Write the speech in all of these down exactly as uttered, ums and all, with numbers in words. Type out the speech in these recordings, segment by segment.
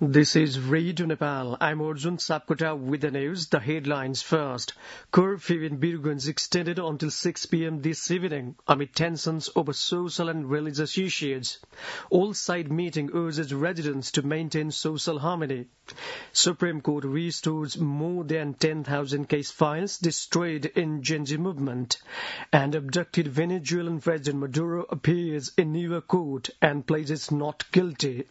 This is Radio Nepal. I'm Arjun Sapkota with the news. The headlines first. Curfew in Birgunj extended until six p.m. this evening amid tensions over social and religious issues. All-side meeting urges residents to maintain social harmony. Supreme Court restores more than ten thousand case files destroyed in Gen Z movement. And abducted Venezuelan President Maduro appears in New York court and pleads not guilty.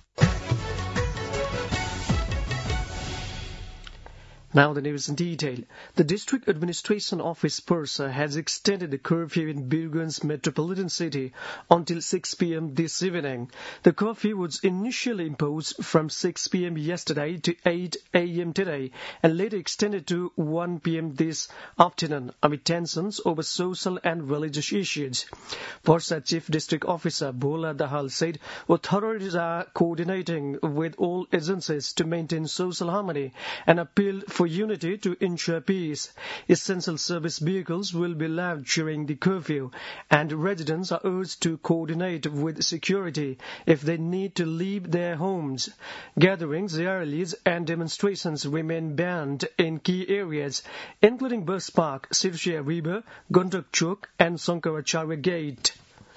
Now the news in detail. The District Administration Office PERSA has extended the curfew in Birgunj metropolitan city until six p.m. this evening. The curfew was initially imposed from six p.m. yesterday to eight a.m. today and later extended to one p.m. this afternoon amid tensions over social and religious issues. PERSA Chief District Officer Bhola Dahal said authorities are coordinating with all agencies to maintain social harmony and appealed for unity to ensure peace. Essential service vehicles will be allowed during the curfew, and residents are urged to coordinate with security if they need to leave their homes. Gatherings, rallies, and demonstrations remain banned in key areas, including Bus Park, Sirsia River, Guntak Chowk, and Sankaracharya Gate.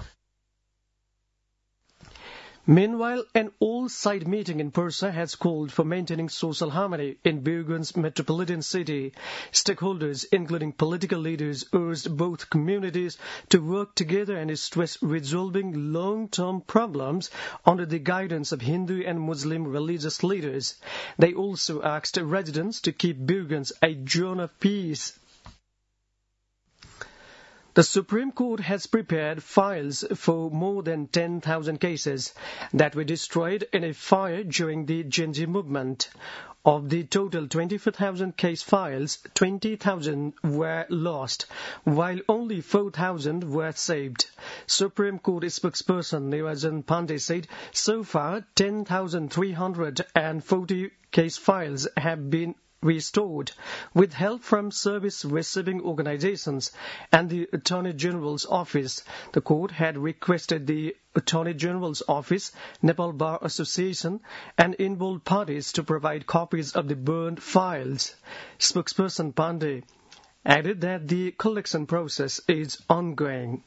Meanwhile, an all-side meeting in PERSA has called for maintaining social harmony in Birgunj metropolitan city. Stakeholders, including political leaders, urged both communities to work together and stress resolving long-term problems under the guidance of Hindu and Muslim religious leaders. They also asked residents to keep Birgunj a zone of peace. The Supreme Court has prepared files for more than ten thousand cases that were destroyed in a fire during the Gen Z movement. Of the total twenty-four thousand case files, twenty thousand were lost, while only four thousand were saved. Supreme Court spokesperson Niranjan Pandey said so far ten thousand three hundred forty case files have been restored, with help from service-receiving organizations and the Attorney General's Office. The court had requested the Attorney General's Office, Nepal Bar Association, and involved parties to provide copies of the burned files. Spokesperson Pandey added that the collection process is ongoing.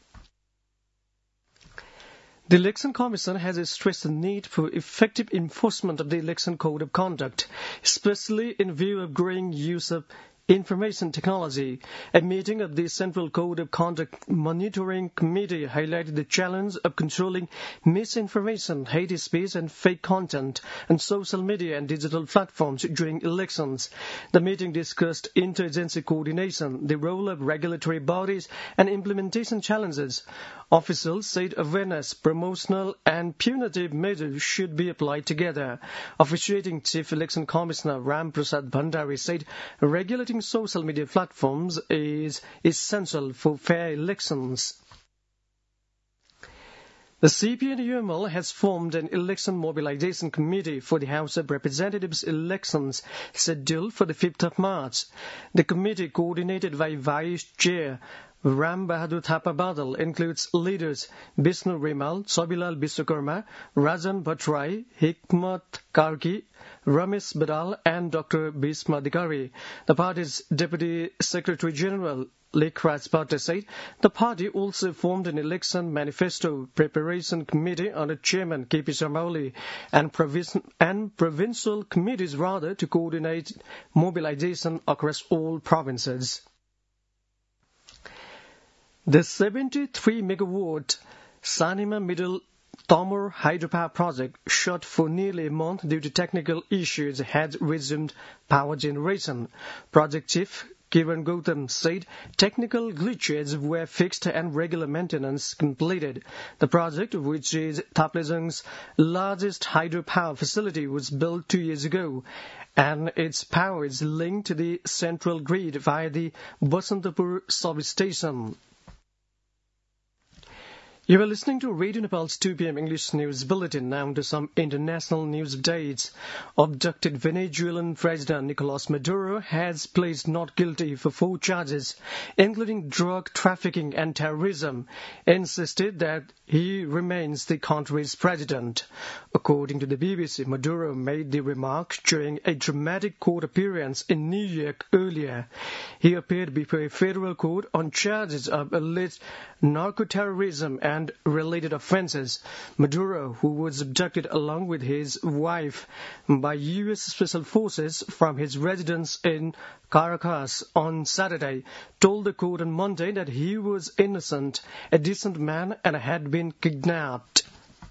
The Election Commission has stressed the need for effective enforcement of the Election Code of Conduct, especially in view of growing use of information technology. A meeting of the Central Code of Conduct Monitoring Committee highlighted the challenge of controlling misinformation, hate speech, and fake content on social media and digital platforms during elections. The meeting discussed interagency coordination, the role of regulatory bodies, and implementation challenges. Officials said awareness, promotional, and punitive measures should be applied together. Officiating Chief Election Commissioner Ram Prasad Bhandari said regulating social media platforms is essential for fair elections. The C P N U M L has formed an election mobilization committee for the House of Representatives elections scheduled for the fifth of March. The committee, coordinated by Vice Chair Ram Bahadur Thapa Badal, includes leaders Vishnu Rimal, Sabilal Biswakarma, Rajan Bhattrai, Hikmat Karki, Ramesh Badal, and Doctor Bhishma Adhikari. The party's Deputy Secretary General Lekhraj Bhatta said the party also formed an election manifesto preparation committee under Chairman K P Sharma Oli and, provis- and provincial committees rather to coordinate mobilization across all provinces. The seventy-three megawatt Sanima Middle Tomar hydropower project, shut for nearly a month due to technical issues, has resumed power generation. Project Chief Kiran Gautam said technical glitches were fixed and regular maintenance completed. The project, which is Taplejung's largest hydropower facility, was built two years ago, and its power is linked to the central grid via the Basantapur substation. You are listening to Radio Nepal's two p.m. English News Bulletin. Now to some international news updates. Abducted Venezuelan President Nicolas Maduro has pleaded not guilty for four charges, including drug trafficking and terrorism, insisted that he remains the country's president. According to the B B C, Maduro made the remark during a dramatic court appearance in New York earlier. He appeared before a federal court on charges of alleged narco-terrorism and related offences. Maduro, who was abducted along with his wife by U S Special Forces from his residence in Caracas on Saturday, told the court on Monday that he was innocent, a decent man, and had been kidnapped.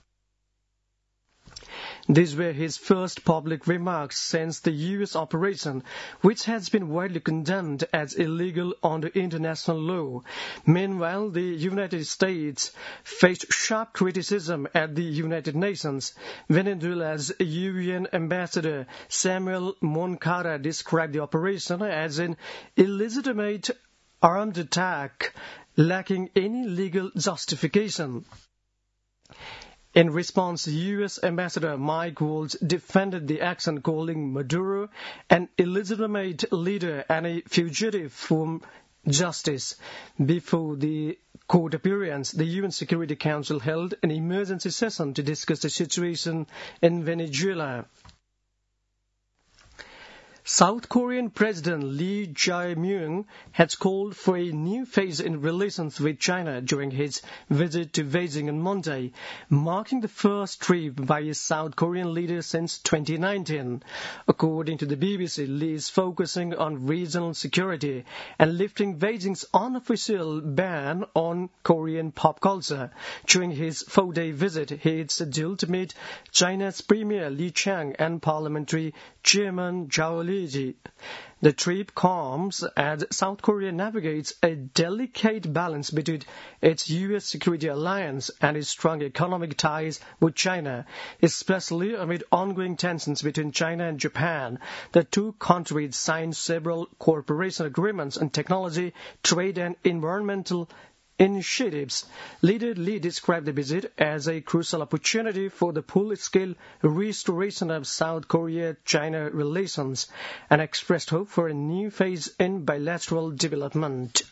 These were his first public remarks since the U S operation, which has been widely condemned as illegal under international law. Meanwhile, the United States faced sharp criticism at the United Nations. Venezuela's U N ambassador Samuel Moncada described the operation as an illegitimate armed attack lacking any legal justification. In response, U S Ambassador Mike Waltz defended the action, calling Maduro an illegitimate leader and a fugitive from justice. Before the court appearance, the U N Security Council held an emergency session to discuss the situation in Venezuela. South Korean President Lee Jae-myung has called for a new phase in relations with China during his visit to Beijing on Monday, marking the first trip by a South Korean leader since twenty nineteen. According to the B B C, Lee is focusing on regional security and lifting Beijing's unofficial ban on Korean pop culture. During his four-day visit, he is scheduled to meet China's Premier Li Qiang and Parliamentary Chairman Zhao Li. The trip comes as South Korea navigates a delicate balance between its U S security alliance and its strong economic ties with China, especially amid ongoing tensions between China and Japan. The two countries signed several cooperation agreements on technology, trade, and environmental initiatives. Leader Lee described the visit as a crucial opportunity for the full-scale restoration of South Korea-China relations and expressed hope for a new phase in bilateral development.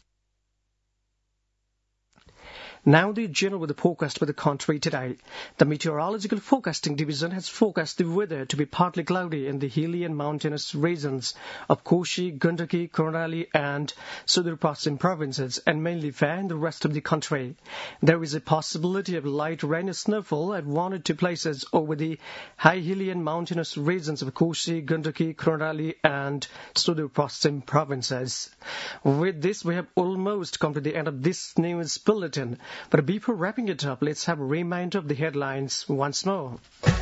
Now the general weather forecast for the country today. The Meteorological Forecasting Division has forecast the weather to be partly cloudy in the hilly and mountainous regions of Koshi, Gandaki, Karnali and Sudur Paschim provinces and mainly fair in the rest of the country. There is a possibility of light rain and snowfall at one or two places over the high hilly and mountainous regions of Koshi, Gandaki, Karnali and Sudur Paschim provinces. With this, we have almost come to the end of this news bulletin. But before wrapping it up, let's have a reminder of the headlines once more.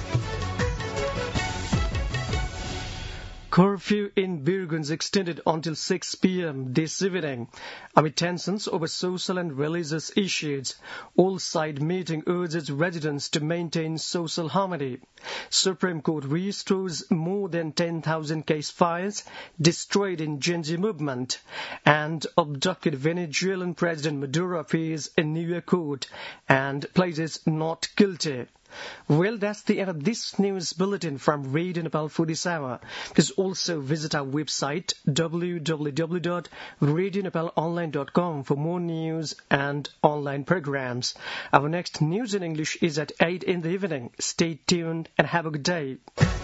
Curfew in Birgunz extended until six p.m. this evening. Amid tensions over social and religious issues, all-side meeting urges residents to maintain social harmony. Supreme Court restores more than ten thousand case files destroyed in Gen Z movement. And abducted Venezuelan President Maduro appears in New York court and pleads not guilty. Well, that's the end of this news bulletin from Radio Nepal for this hour. Please also visit our website w w w dot radio nepal online dot com for more news and online programs. Our next news in English is at eight in the evening. Stay tuned and have a good day.